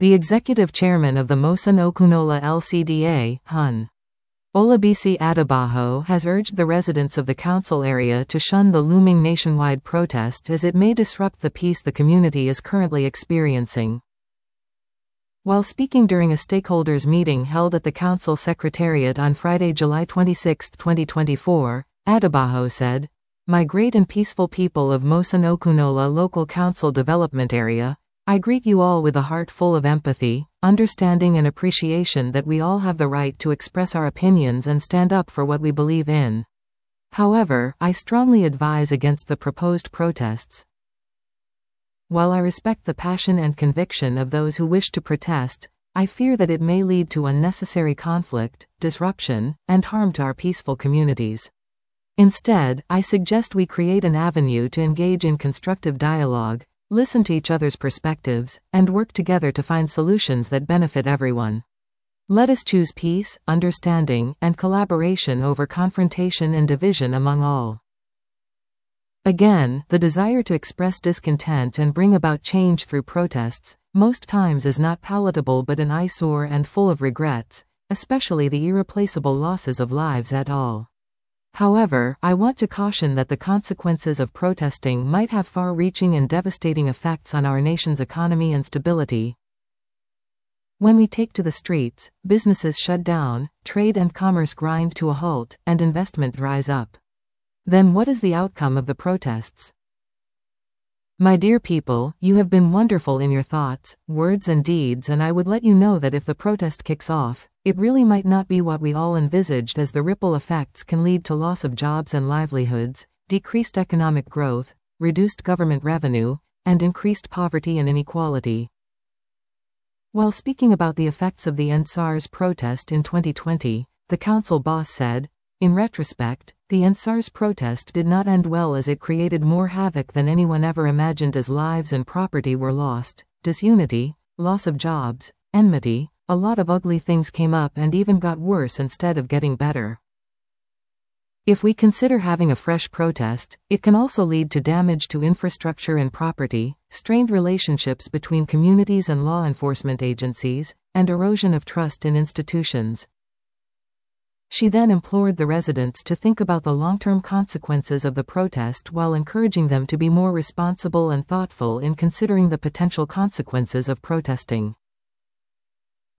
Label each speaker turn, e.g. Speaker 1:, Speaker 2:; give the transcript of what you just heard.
Speaker 1: The executive chairman of the Moson Okunola LCDA, Hon. Olabisi Adebayo, has urged the residents of the council area to shun the looming nationwide protest as it may disrupt the peace the community is currently experiencing. While speaking during a stakeholders meeting held at the council secretariat on Friday, July 26, 2024, Adebayo said, "My great and peaceful people of Moson Okunola Local Council Development Area, I greet you all with a heart full of empathy, understanding and appreciation that we all have the right to express our opinions and stand up for what we believe in. However, I strongly advise against the proposed protests. While I respect the passion and conviction of those who wish to protest, I fear that it may lead to unnecessary conflict, disruption, and harm to our peaceful communities. Instead, I suggest we create an avenue to engage in constructive dialogue, listen to each other's perspectives, and work together to find solutions that benefit everyone. Let us choose peace, understanding, and collaboration over confrontation and division among all." Again, the desire to express discontent and bring about change through protests, most times is not palatable but an eyesore and full of regrets, especially the irreplaceable losses of lives et al. However, I want to caution that the consequences of protesting might have far-reaching and devastating effects on our nation's economy and stability. When we take to the streets, businesses shut down, trade and commerce grind to a halt, and investment dries up. Then what is the outcome of the protests? My dear people, you have been wonderful in your thoughts, words and deeds, and I would let you know that if the protest kicks off, it really might not be what we all envisaged, as the ripple effects can lead to loss of jobs and livelihoods, decreased economic growth, reduced government revenue, and increased poverty and inequality. While speaking about the effects of the End SARS protest in 2020, the council boss said, "In retrospect, the End SARS protest did not end well, as it created more havoc than anyone ever imagined, as lives and property were lost, disunity, loss of jobs, enmity, a lot of ugly things came up and even got worse instead of getting better." If we consider having a fresh protest, it can also lead to damage to infrastructure and property, strained relationships between communities and law enforcement agencies, and erosion of trust in institutions. She then implored the residents to think about the long-term consequences of the protest while encouraging them to be more responsible and thoughtful in considering the potential consequences of protesting.